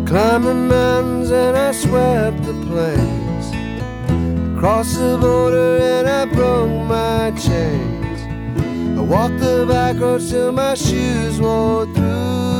Climbed the mountains and I swept the plains. Crossed the border and I broke my chains. I walked the back roads till my shoes wore through.